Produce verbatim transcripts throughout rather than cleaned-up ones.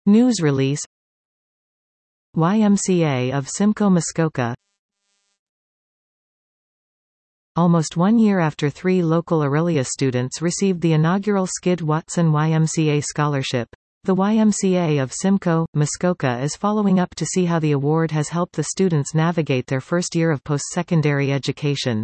News release. Y M C A of Simcoe Muskoka. Almost one year after three local Orillia students received the inaugural Skid Watson Y M C A scholarship, the Y M C A of Simcoe, Muskoka is following up to see how the award has helped the students navigate their first year of post-secondary education.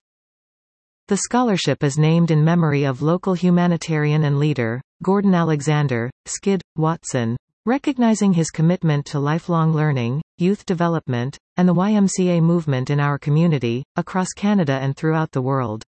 The scholarship is named in memory of local humanitarian and leader, Gordon Alexander, Skid Watson, recognizing his commitment to lifelong learning, youth development, and the Y M C A movement in our community, across Canada and throughout the world.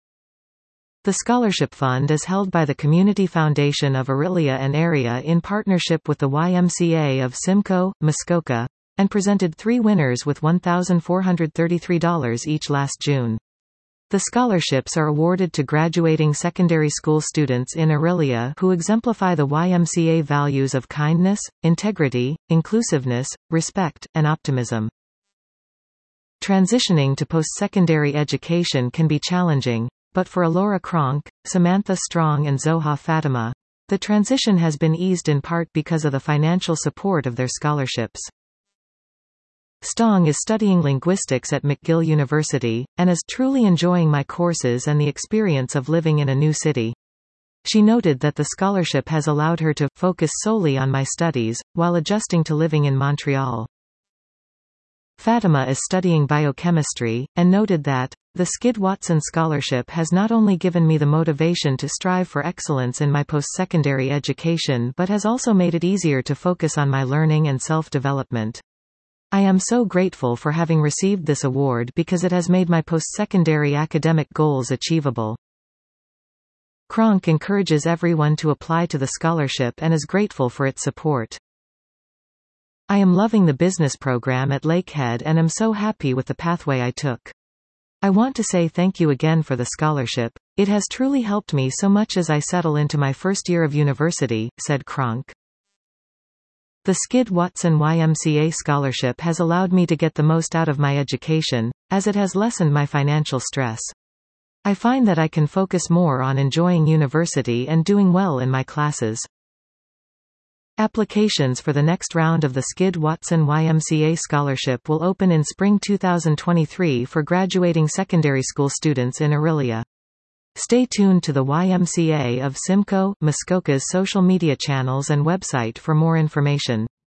The scholarship fund is held by the Community Foundation of Orillia and Area in partnership with the Y M C A of Simcoe, Muskoka, and presented three winners with one thousand four hundred thirty-three dollars each last June. The scholarships are awarded to graduating secondary school students in Orillia who exemplify the Y M C A values of kindness, integrity, inclusiveness, respect, and optimism. Transitioning to post-secondary education can be challenging, but for Alora Cronk, Samantha Strong and Zoha Fatima, the transition has been eased in part because of the financial support of their scholarships. Strong is studying linguistics at McGill University, and is truly enjoying my courses and the experience of living in a new city. She noted that the scholarship has allowed her to focus solely on my studies, while adjusting to living in Montreal. Fatima is studying biochemistry, and noted that, the Skid Watson Scholarship has not only given me the motivation to strive for excellence in my post-secondary education but has also made it easier to focus on my learning and self-development. I am so grateful for having received this award because it has made my post-secondary academic goals achievable. Cronk encourages everyone to apply to the scholarship and is grateful for its support. I am loving the business program at Lakehead and am so happy with the pathway I took. I want to say thank you again for the scholarship. It has truly helped me so much as I settle into my first year of university, said Cronk. The Skid Watson Y M C A scholarship has allowed me to get the most out of my education, as it has lessened my financial stress. I find that I can focus more on enjoying university and doing well in my classes. Applications for the next round of the Skid Watson Y M C A scholarship will open in spring two thousand twenty-three for graduating secondary school students in Orillia. Stay tuned to the Y M C A of Simcoe, Muskoka's social media channels and website for more information.